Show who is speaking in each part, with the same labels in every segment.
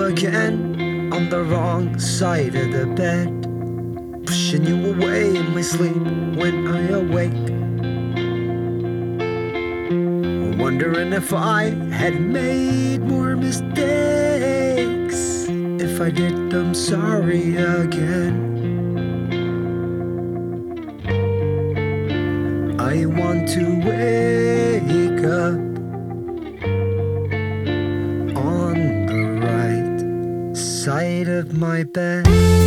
Speaker 1: again on the wrong side of the bed, pushing you away in my sleep when I awake, wondering if I had made more mistakes, if I did them sorry again. I want to wake up on the right side of my bed.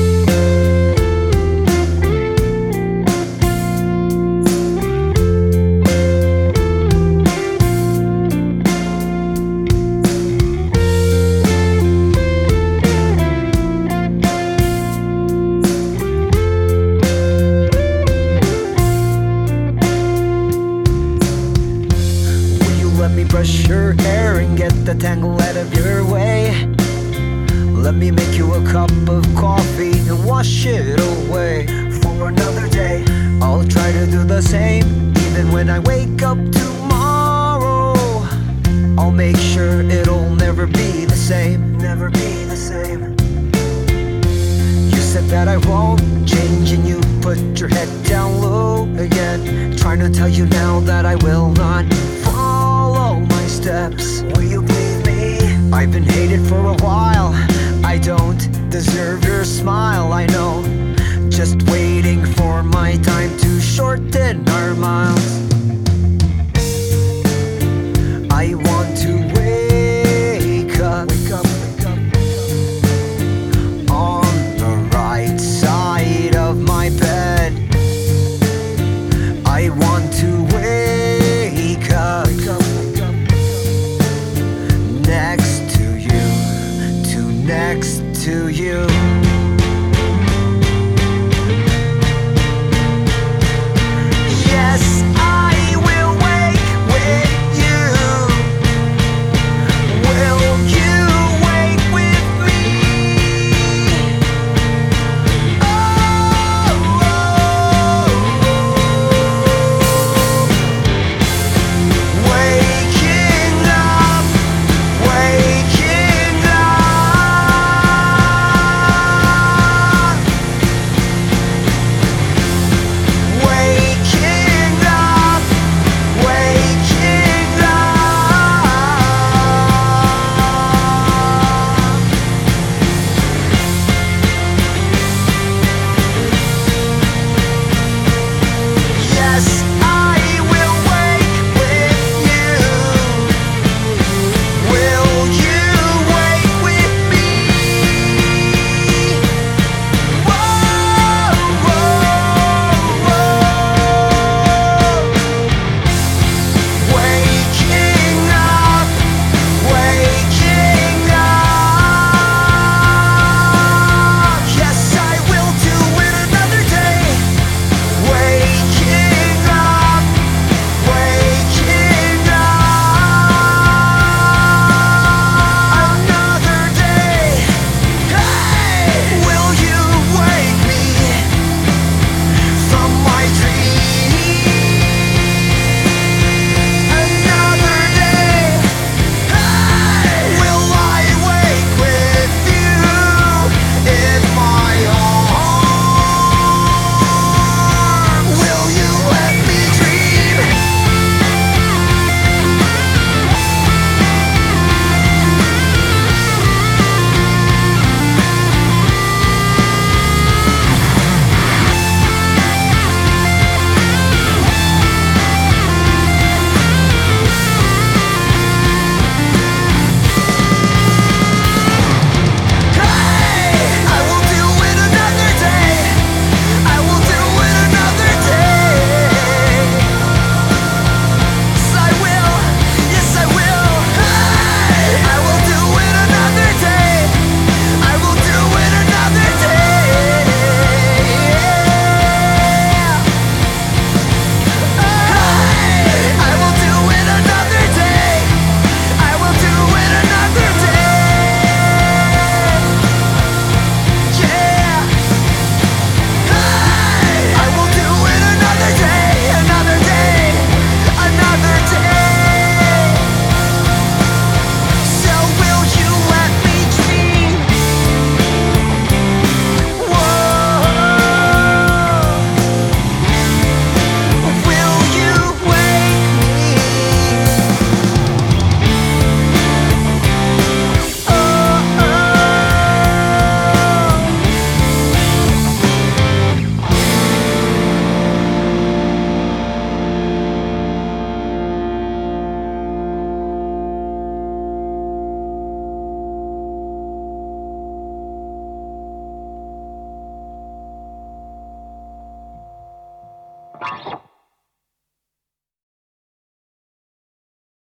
Speaker 1: Let me brush your hair and get the tangle out of your way. Let me make you a cup of coffee and wash it away. For another day, I'll try to do the same. Even when I wake up tomorrow, I'll make sure it'll never be the same. Never be the same. You said that I won't change and you put your head down low again. Trying to tell you now that I will not follow my steps. Will you believe me? I've been hated for a while. I don't deserve your smile, I know. Just waiting for my time to shorten our miles.